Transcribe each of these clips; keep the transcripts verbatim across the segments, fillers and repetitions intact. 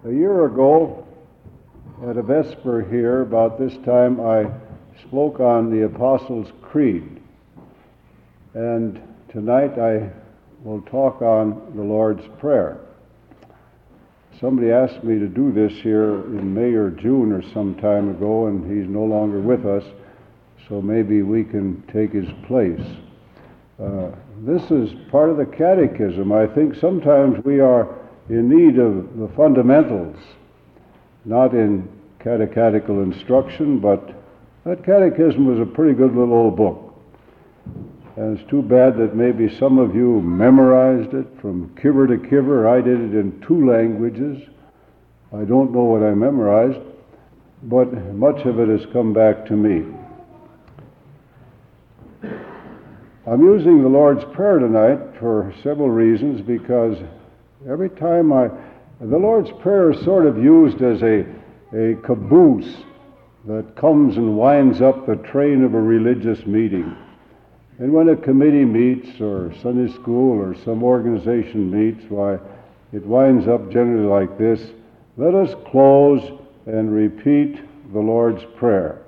A year ago, at a Vesper here, about this time, I spoke on the Apostles' Creed. And tonight I will talk on the Lord's Prayer. Somebody asked me to do this here in May or June or some time ago, and he's no longer with us, so maybe we can take his place. Uh, this is part of the catechism. I think sometimes we are in need of the fundamentals, not in catechetical instruction, but that catechism was a pretty good little old book. And it's too bad that maybe some of you memorized it from kiver to kiver. I did it in two languages. I don't know what I memorized, but much of it has come back to me. I'm using the Lord's Prayer tonight for several reasons, because every time I, the Lord's Prayer is sort of used as a, a caboose that comes and winds up the train of a religious meeting. And when a committee meets, or Sunday school, or some organization meets, why, it winds up generally like this: let us close and repeat the Lord's Prayer.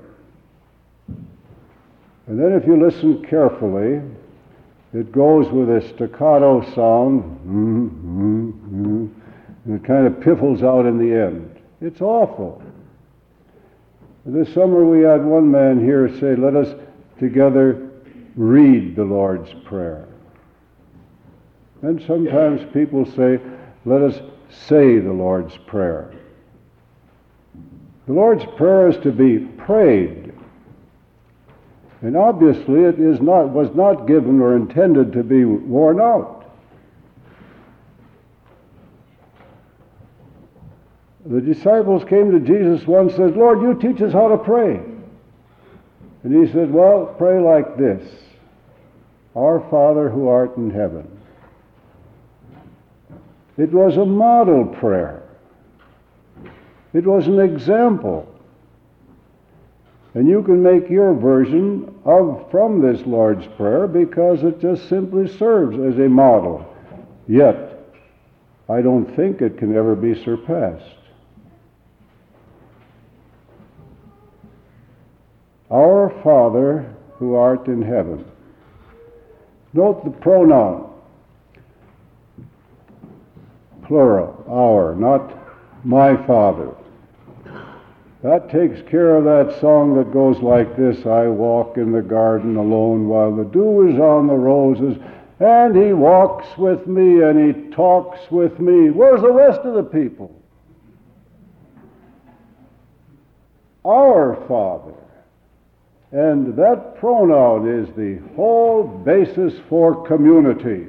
And then if you listen carefully, it goes with a staccato sound, mm, mm, mm, and it kind of piffles out in the end. It's awful. This summer we had one man here say, let us together read the Lord's Prayer. And sometimes people say, let us say the Lord's Prayer. The Lord's Prayer is to be prayed. And obviously it is not, was not given or intended to be worn out. The disciples came to Jesus once and said, Lord, you teach us how to pray. And he said, well, pray like this: Our Father who art in heaven. It was a model prayer. It was an example. And you can make your version of from this Lord's Prayer, because it just simply serves as a model. Yet, I don't think it can ever be surpassed. Our Father who art in heaven. Note the pronoun. Plural, our, not my Father. That takes care of that song that goes like this: I walk in the garden alone while the dew is on the roses, and he walks with me and he talks with me. Where's the rest of the people? Our Father. And that pronoun is the whole basis for community.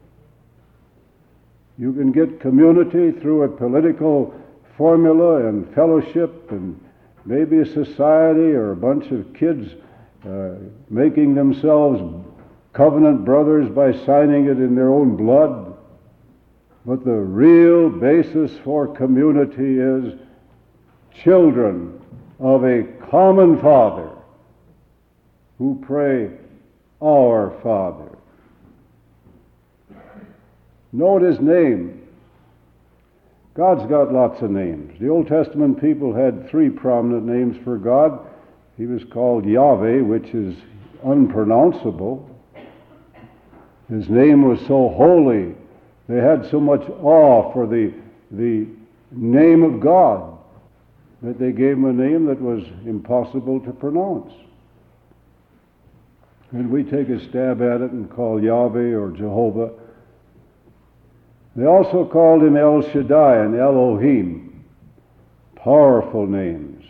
You can get community through a political formula and fellowship, and maybe a society or a bunch of kids uh, making themselves covenant brothers by signing it in their own blood. But the real basis for community is children of a common Father who pray, Our Father. Note his name. God's got lots of names. The Old Testament people had three prominent names for God. He was called Yahweh, which is unpronounceable. His name was so holy. They had so much awe for the, the name of God that they gave him a name that was impossible to pronounce. And we take a stab at it and call Yahweh or Jehovah. They also called him El Shaddai and Elohim, powerful names.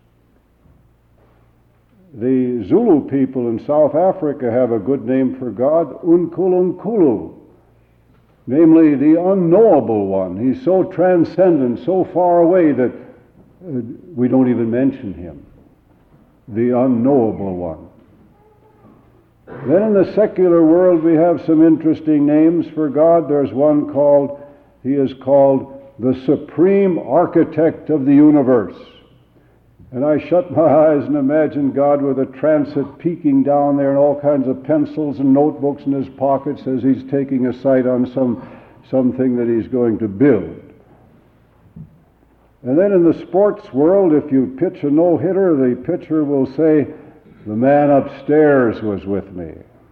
The Zulu people in South Africa have a good name for God, Unkulunkulu, namely the unknowable one. He's so transcendent, so far away that uh, we don't even mention him, the unknowable one. Then in the secular world we have some interesting names for God. There's one called, he is called the Supreme Architect of the Universe. And I shut my eyes and imagine God with a transit peeking down there and all kinds of pencils and notebooks in his pockets as he's taking a sight on some something that he's going to build. And then in the sports world, if you pitch a no-hitter, the pitcher will say, "The man upstairs was with me."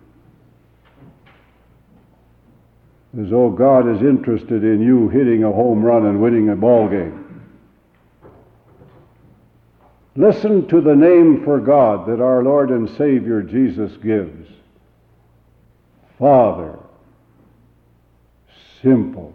As though God is interested in you hitting a home run and winning a ball game. Listen to the name for God that our Lord and Savior Jesus gives. Father. Simple.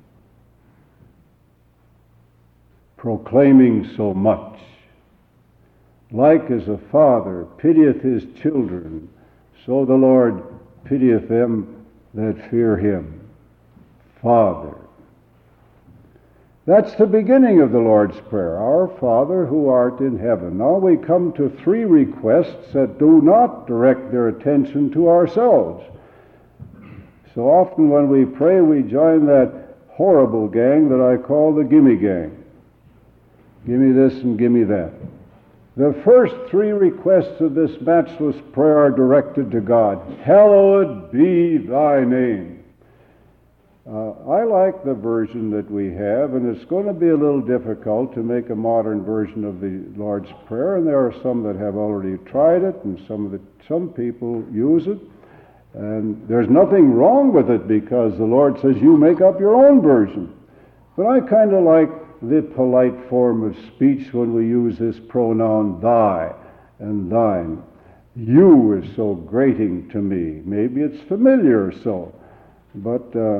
Proclaiming so much. Like as a father pitieth his children, so the Lord pitieth them that fear him. Father. That's the beginning of the Lord's Prayer. Our Father who art in heaven. Now we come to three requests that do not direct their attention to ourselves. So often when we pray, we join that horrible gang that I call the gimme gang. Give me this and give me that. The first three requests of this matchless prayer are directed to God. Hallowed be thy name. Uh, I like the version that we have, and it's going to be a little difficult to make a modern version of the Lord's Prayer, and there are some that have already tried it, and some of the, some people use it. And there's nothing wrong with it because the Lord says you make up your own version. But I kind of like the polite form of speech when we use this pronoun thy and thine. You is so grating to me. Maybe it's familiar so, but uh,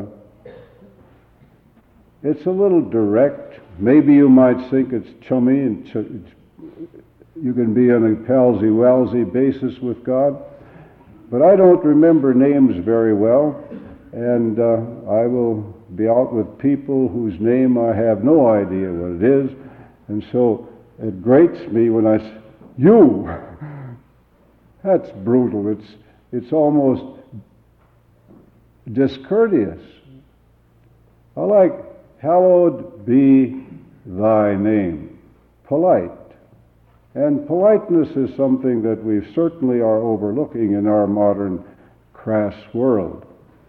it's a little direct. Maybe you might think it's chummy and ch- you can be on a palsy-walsy basis with God. But I don't remember names very well, and uh, I will be out with people whose name I have no idea what it is, and so it grates me when I say, you! That's brutal. It's, it's almost discourteous. I like, hallowed be thy name. Polite. And politeness is something that we certainly are overlooking in our modern crass world.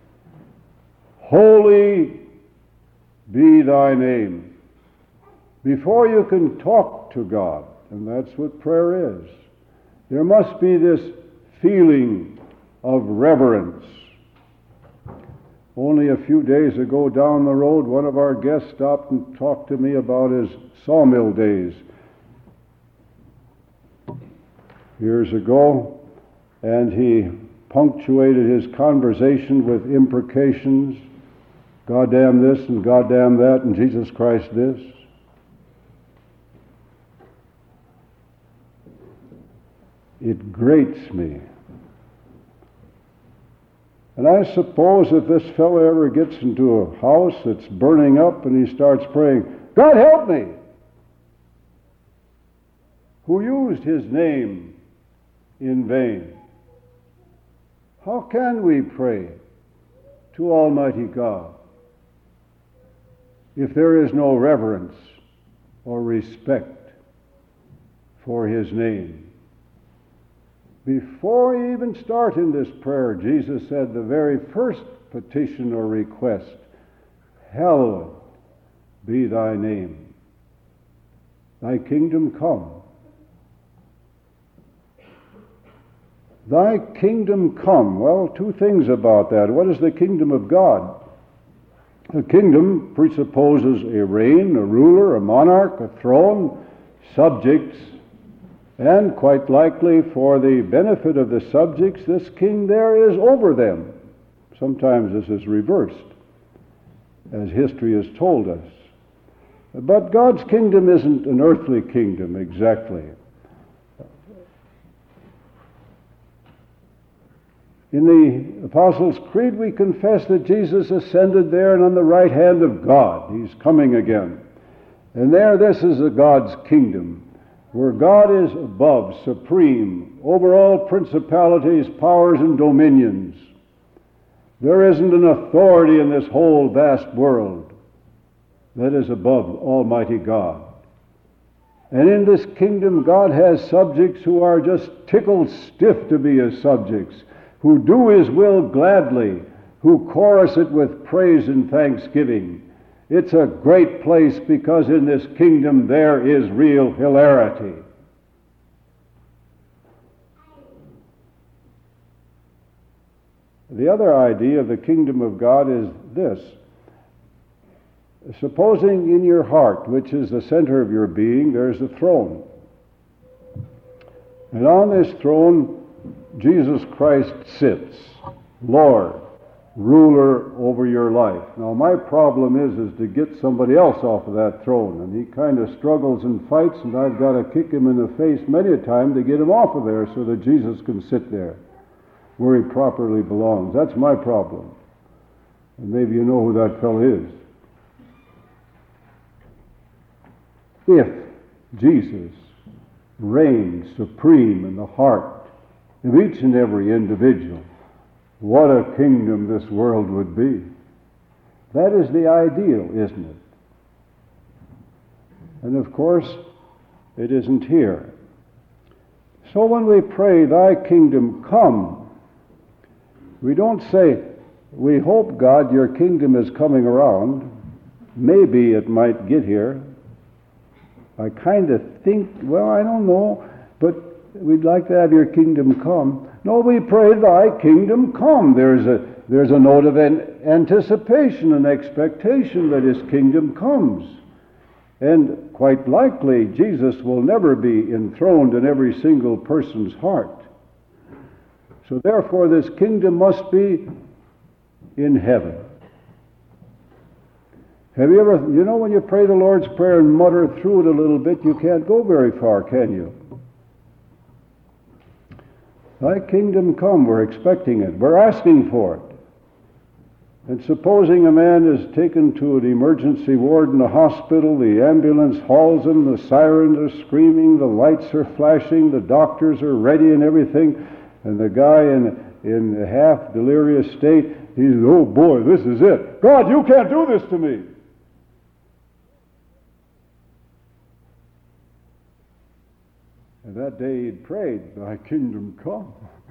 Holy be thy name. Before you can talk to God, and that's what prayer is, there must be this feeling of reverence. Only a few days ago down the road, one of our guests stopped and talked to me about his sawmill days years ago, and he punctuated his conversation with imprecations, goddamn this and goddamn that and Jesus Christ this. It grates me. And I suppose if this fellow ever gets into a house that's burning up and he starts praying, God help me, who used his name in vain. How can we pray to Almighty God if there is no reverence or respect for his name? Before you even start in this prayer, Jesus said the very first petition or request, hallowed be thy name. Thy kingdom come. Thy kingdom come. Well, two things about that. What is the kingdom of God? A kingdom presupposes a reign, a ruler, a monarch, a throne, subjects, and quite likely for the benefit of the subjects, this king there is over them. Sometimes this is reversed, as history has told us. But God's kingdom isn't an earthly kingdom exactly. In the Apostles' Creed, we confess that Jesus ascended there and on the right hand of God. He's coming again. And there, this is a God's kingdom, where God is above, supreme, over all principalities, powers, and dominions. There isn't an authority in this whole vast world that is above Almighty God. And in this kingdom, God has subjects who are just tickled stiff to be His subjects, who do His will gladly, who chorus it with praise and thanksgiving. It's a great place because in this kingdom there is real hilarity. The other idea of the kingdom of God is this. Supposing in your heart, which is the center of your being, there's a throne. And on this throne, Jesus Christ sits, Lord, ruler over your life. Now, my problem is, is to get somebody else off of that throne. And he kind of struggles and fights, and I've got to kick him in the face many a time to get him off of there so that Jesus can sit there where he properly belongs. That's my problem. And maybe you know who that fellow is. If Jesus reigns supreme in the heart of each and every individual, what a kingdom this world would be. That is the ideal, isn't it? And of course, it isn't here. So when we pray, thy kingdom come, we don't say, we hope, God, your kingdom is coming around. Maybe it might get here. I kind of think, well, I don't know, but we'd like to have your kingdom come. No, we pray, thy kingdom come. There's a, there's a note of an anticipation and expectation that his kingdom comes. And quite likely, Jesus will never be enthroned in every single person's heart. So therefore, this kingdom must be in heaven. Have you ever, you know, when you pray the Lord's Prayer and mutter through it a little bit, you can't go very far, can you? Thy kingdom come, we're expecting it. We're asking for it. And supposing a man is taken to an emergency ward in a hospital, the ambulance hauls him, the sirens are screaming, the lights are flashing, the doctors are ready and everything, and the guy in, in a half-delirious state, he's, oh boy, this is it. God, you can't do this to me. And that day he'd prayed, thy kingdom come.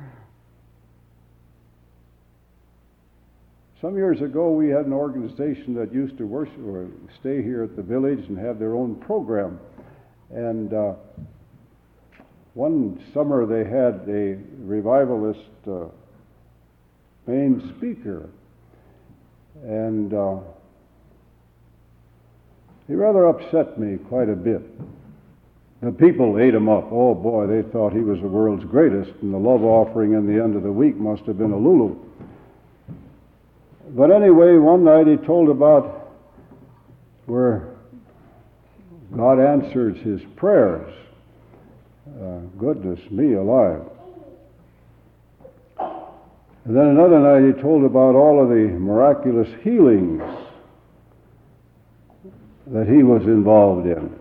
Some years ago we had an organization that used to worship or stay here at the village and have their own program. And uh, one summer they had a revivalist uh, main speaker. And uh, he rather upset me quite a bit. The people ate him up. Oh boy, they thought he was the world's greatest, and the love offering in the end of the week must have been a Lulu. But anyway, one night he told about where God answers his prayers. Uh, goodness me alive. And then another night he told about all of the miraculous healings that he was involved in.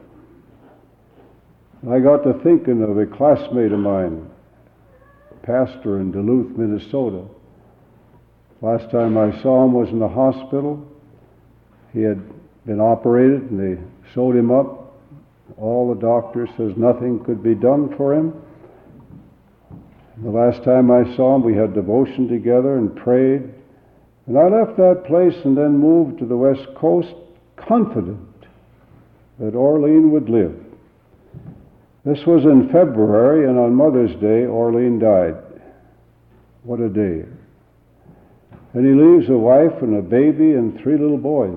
I got to thinking of a classmate of mine, pastor in Duluth, Minnesota. Last time I saw him was in the hospital. He had been operated and they sewed him up. All the doctor says nothing could be done for him. The last time I saw him, we had devotion together and prayed. And I left that place and then moved to the West Coast, confident that Orlean would live. This was in February, and on Mother's Day, Orlean died. What a day. And he leaves a wife and a baby and three little boys.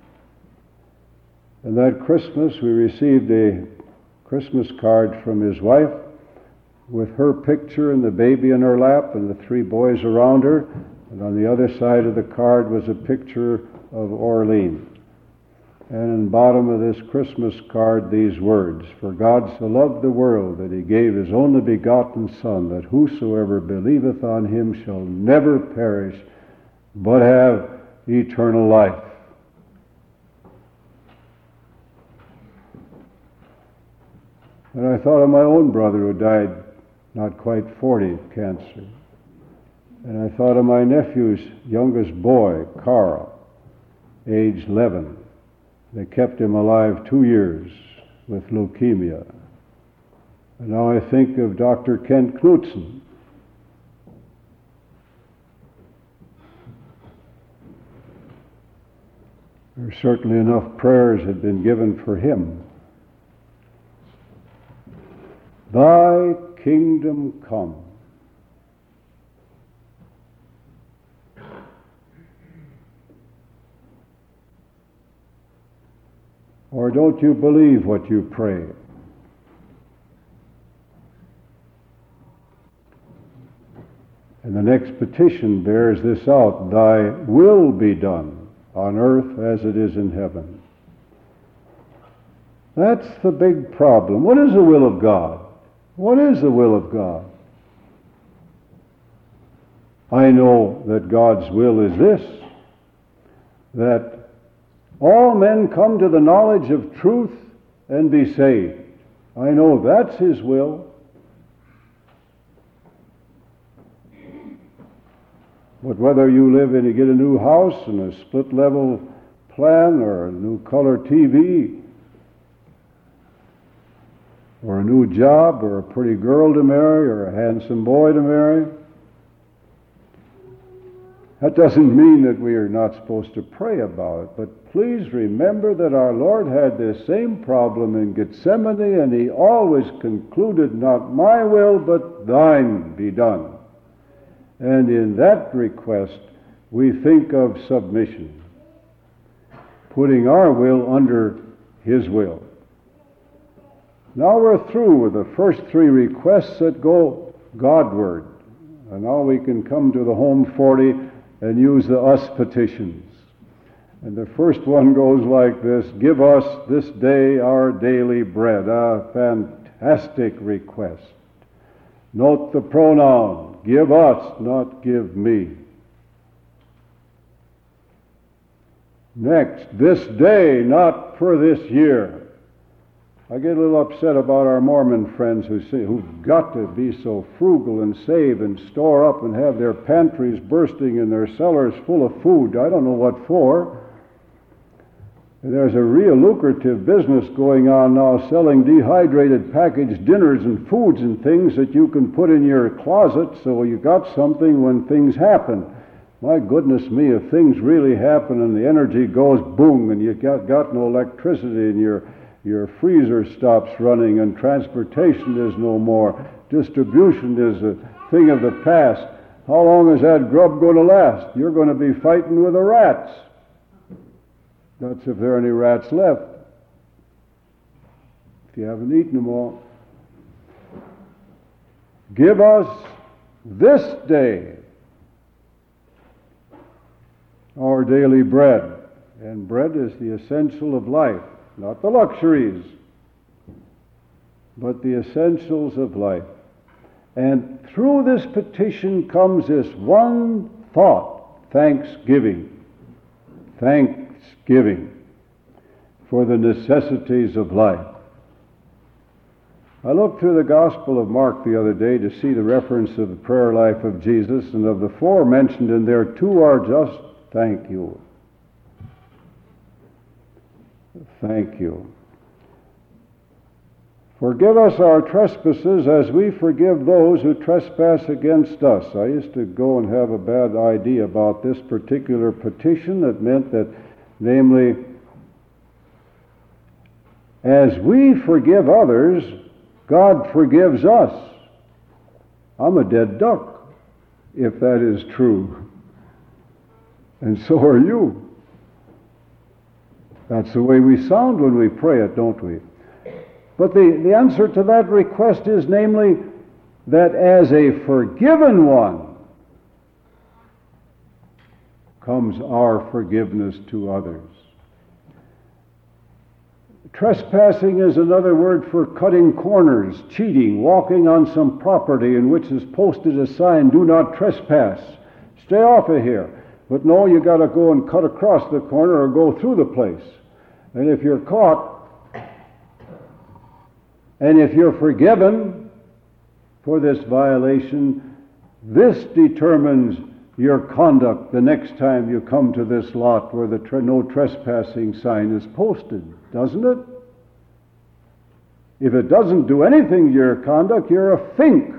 And that Christmas, we received a Christmas card from his wife with her picture and the baby in her lap and the three boys around her. And on the other side of the card was a picture of Orlean. And in the bottom of this Christmas card, these words, for God so loved the world that he gave his only begotten Son, that whosoever believeth on him shall never perish, but have eternal life. And I thought of my own brother who died not quite forty of cancer. And I thought of my nephew's youngest boy, Carl, age eleven. They kept him alive two years with leukemia. And now I think of Doctor Kent Knudsen. There certainly enough prayers had been given for him. Thy kingdom come. Or don't you believe what you pray? And the next petition bears this out: Thy will be done on earth as it is in heaven. That's the big problem. What is the will of God? What is the will of God? I know that God's will is this, that all men come to the knowledge of truth and be saved. I know that's His will. But whether you live in, you get a new house and a split-level plan, or a new color T V, or a new job, or a pretty girl to marry, or a handsome boy to marry, that doesn't mean that we are not supposed to pray about it. But please remember that our Lord had this same problem in Gethsemane, and He always concluded, not my will, but thine be done. And in that request, we think of submission, putting our will under His will. Now we're through with the first three requests that go Godward. And now we can come to the home forty and use the us petitions. And the first one goes like this: give us this day our daily bread. A fantastic request. Note the pronoun, give us, not give me. Next, this day, not for this year. I get a little upset about our Mormon friends who say, who've got to be so frugal and save and store up and have their pantries bursting and their cellars full of food. I don't know what for. And there's a real lucrative business going on now, selling dehydrated packaged dinners and foods and things that you can put in your closet so you got something when things happen. My goodness me, if things really happen and the energy goes boom and you got, got no electricity and your Your freezer stops running and transportation is no more. Distribution is a thing of the past. How long is that grub going to last? You're going to be fighting with the rats. That's if there are any rats left. If you haven't eaten them all. Give us this day our daily bread. And bread is the essential of life. Not the luxuries, but the essentials of life. And through this petition comes this one thought: thanksgiving. Thanksgiving for the necessities of life. I looked through the Gospel of Mark the other day to see the reference of the prayer life of Jesus, and of the four mentioned in there, two are just thank you. Thank you. Forgive us our trespasses as we forgive those who trespass against us. I used to go and have a bad idea about this particular petition. That meant that, namely, as we forgive others, God forgives us. I'm a dead duck, if that is true. And so are you. That's the way we sound when we pray it, don't we? But the, the answer to that request is, namely, that as a forgiven one comes our forgiveness to others. Trespassing is another word for cutting corners, cheating, walking on some property in which is posted a sign, do not trespass. Stay off of here. But no, you got to go and cut across the corner or go through the place. And if you're caught, and if you're forgiven for this violation, this determines your conduct the next time you come to this lot where the tre- no trespassing sign is posted, doesn't it? If it doesn't do anything to your conduct, you're a fink,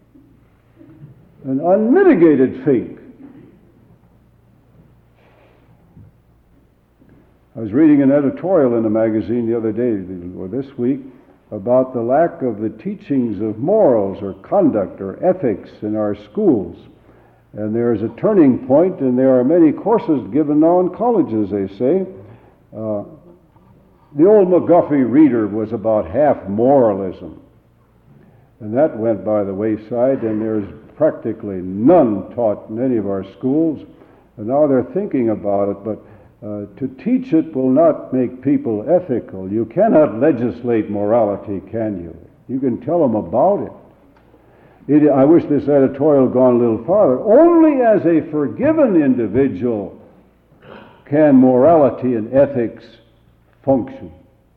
an unmitigated fink. I was reading an editorial in a magazine the other day, or this week, about the lack of the teachings of morals or conduct or ethics in our schools. And there is a turning point, and there are many courses given now in colleges, they say. Uh, the old McGuffey Reader was about half moralism. And that went by the wayside, and there's practically none taught in any of our schools. And now they're thinking about it, but uh, to teach it will not make people ethical. You cannot legislate morality, can you? You can tell them about it. It, I wish this editorial had gone a little farther. Only as a forgiven individual can morality and ethics function.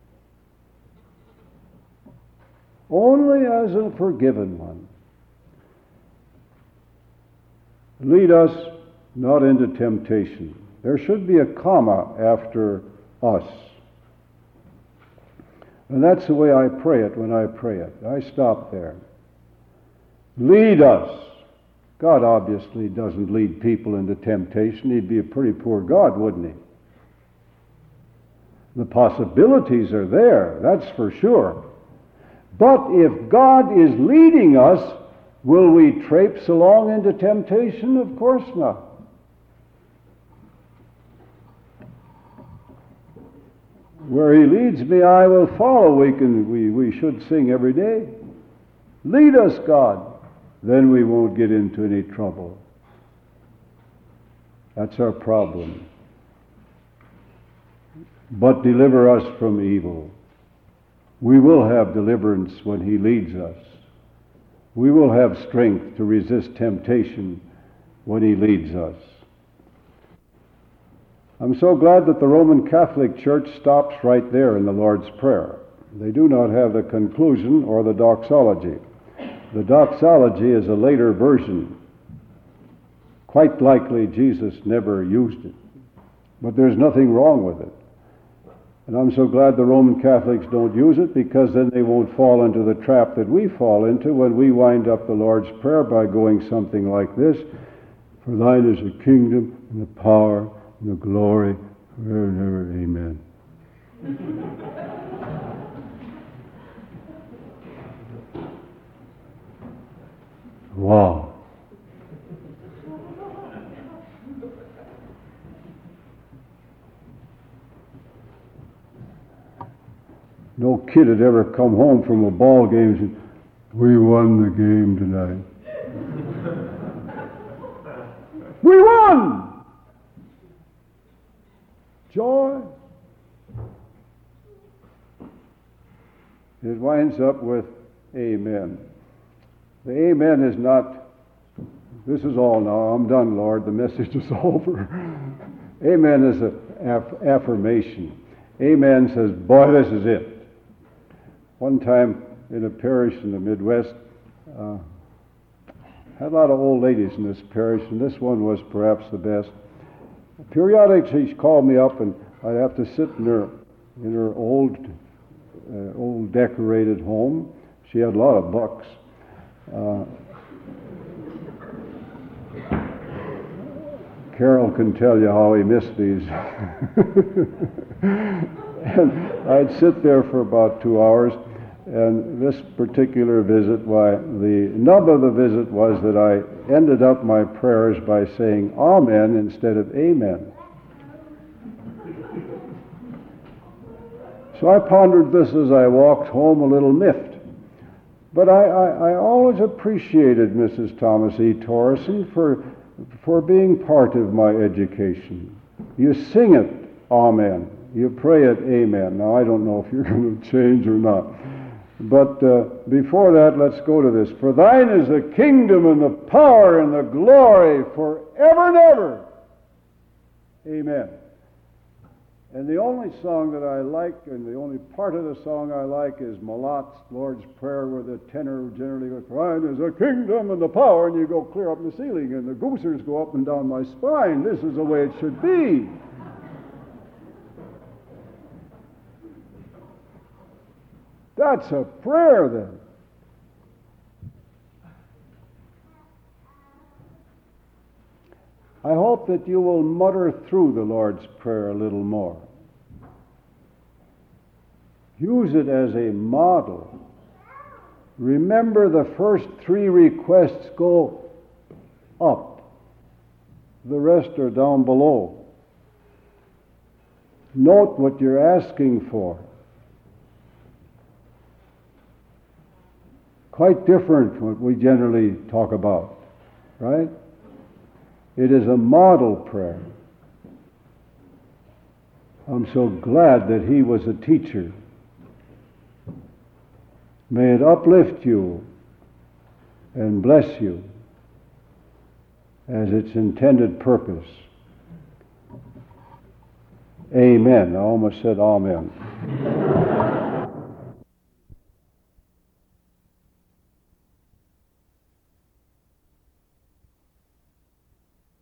Only as a forgiven one. Lead us not into temptation. There should be a comma after us. And that's the way I pray it when I pray it. I stop there. Lead us. God obviously doesn't lead people into temptation. He'd be a pretty poor God, wouldn't he? The possibilities are there, that's for sure. But if God is leading us, will we traipse along into temptation? Of course not. Where he leads me, I will follow. We can, we, we should sing every day. Lead us, God. Then we won't get into any trouble. That's our problem. But deliver us from evil. We will have deliverance when he leads us. We will have strength to resist temptation when he leads us. I'm so glad that the Roman Catholic Church stops right there in the Lord's Prayer. They do not have the conclusion or the doxology. The doxology is a later version. Quite likely Jesus never used it. But there's nothing wrong with it. And I'm so glad the Roman Catholics don't use it, because then they won't fall into the trap that we fall into when we wind up the Lord's Prayer by going something like this. For thine is the kingdom and the power and the glory forever and ever. Amen. Wow. No kid had ever come home from a ball game and said, we won the game tonight. We won! Joy. It winds up with amen. The amen is not, this is all now, I'm done, Lord, the message is over. Amen is an aff- affirmation. Amen says, boy, this is it. One time in a parish in the Midwest, uh, had a lot of old ladies in this parish, and this one was perhaps the best. Periodically, she called me up, and I'd have to sit in her in her old, uh, old decorated home. She had a lot of bucks. Uh, Carol can tell you how he missed these. And I'd sit there for about two hours, and this particular visit, why, the nub of the visit was that I ended up my prayers by saying amen instead of amen. So I pondered this as I walked home, a little miffed. But I, I, I always appreciated Missus Thomas E. Torreson for, for being part of my education. You sing it, amen. You pray it, amen. Now, I don't know if you're going to change or not. But uh, before that, let's go to this. For thine is the kingdom and the power and the glory forever and ever. Amen. And the only song that I like, and the only part of the song I like, is Malot's Lord's Prayer, where the tenor generally goes, for thine is the kingdom and the power, and you go clear up in the ceiling, and the goosers go up and down my spine. This is the way it should be. That's a prayer, then. I hope that you will mutter through the Lord's Prayer a little more. Use it as a model. Remember, the first three requests go up. The rest are down below. Note what you're asking for. Quite different from what we generally talk about, right? It is a model prayer. I'm so glad that he was a teacher. May it uplift you and bless you as its intended purpose. Amen. I almost said amen.